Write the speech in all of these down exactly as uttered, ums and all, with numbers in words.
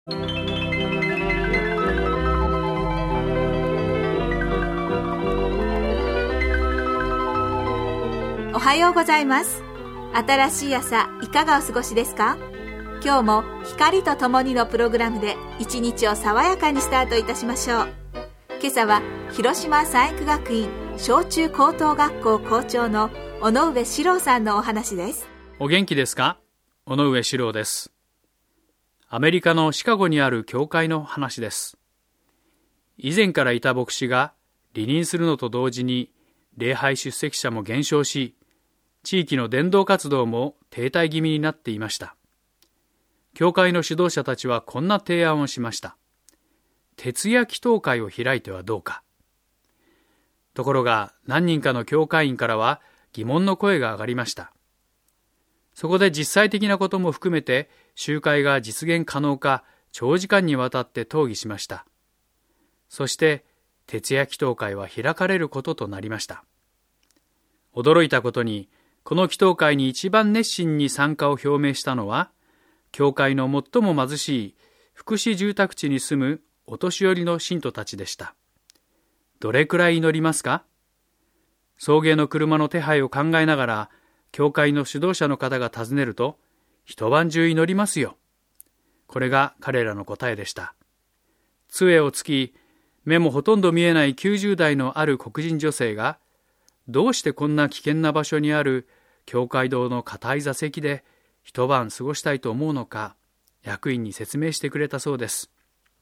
おはようございます。新しい朝いかがお過ごしですか？今日も光とともにのプログラムで一日を爽やかにスタートいたしましょう。今朝は広島産育学院小中高等学校校長の尾上史郎さんのお話です。 お元気ですか？尾上史郎です。アメリカのシカゴにある教会の話です。以前からいた牧師が離任するのと同時に礼拝出席者も減少し、地域の伝道活動も停滞気味になっていました。教会の指導者たちはこんな提案をしました。徹夜祈祷会を開いてはどうか。ところが何人かの教会員からは疑問の声が上がりました。そこで実際的なことも含めて集会が実現可能か長時間にわたって討議しました。そして徹夜祈祷会は開かれることとなりました。驚いたことにこの祈祷会に一番熱心に参加を表明したのは教会の最も貧しい福祉住宅地に住むお年寄りの信徒たちでした。どれくらい祈りますか？送迎の車の手配を考えながら教会の指導者の方が尋ねると、一晩中祈りますよ。これが彼らの答えでした。杖をつき、目もほとんど見えないきゅうじゅう代のある黒人女性が、どうしてこんな危険な場所にある教会堂の固い座席で一晩過ごしたいと思うのか、役員に説明してくれたそうです。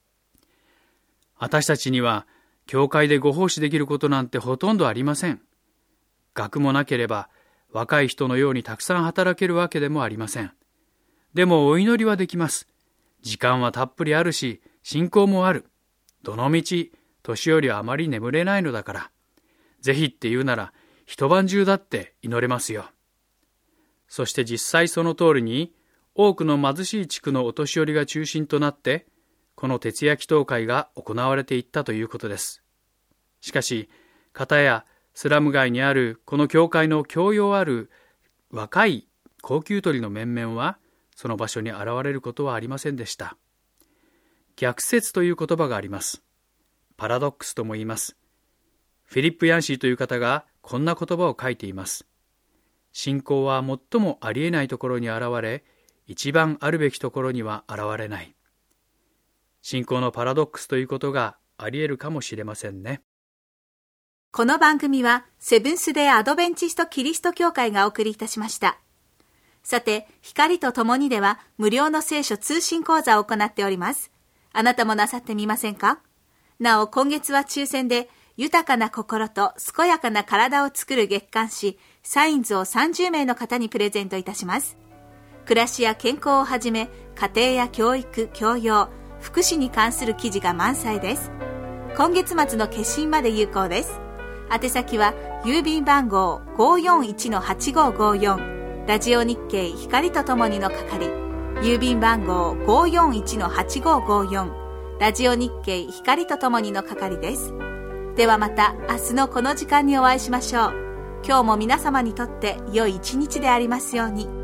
私たちには、教会でご奉仕できることなんてほとんどありません。学もなければ、若い人のようにたくさん働けるわけでもありません。でもお祈りはできます。時間はたっぷりあるし、信仰もある。どのみち、年寄りはあまり眠れないのだから。ぜひって言うなら、一晩中だって祈れますよ。そして実際その通りに、多くの貧しい地区のお年寄りが中心となって、この徹夜祈祷会が行われていったということです。しかし、片やスラム街にあるこの教会の教養ある若い高級鳥の面々は、その場所に現れることはありませんでした。逆説という言葉があります。パラドックスとも言います。フィリップ・ヤンシーという方がこんな言葉を書いています。信仰は最もありえないところに現れ、一番あるべきところには現れない。信仰のパラドックスということがありえるかもしれませんね。 この番組はセブンスデーアドベンチストキリスト教会がお送りいたしました。さて、光とともにでは無料の聖書通信講座を行っております。あなたもなさってみませんか？なお、今月は抽選で豊かな心と健やかな体を作る月刊誌サインズをさんじゅうめいの方にプレゼントいたします。暮らしや健康をはじめ、家庭や教育、教養、福祉に関する記事が満載です。今月末の決心まで有効です。宛先は郵便番号 ごーよんいちのはちごーごーよん ラジオ日経光とともにの係、郵便番号 ごーよんいちのはちごーごーよん ラジオ日経光とともにの係です。ではまた明日のこの時間にお会いしましょう。今日も皆様にとって良い一日でありますように。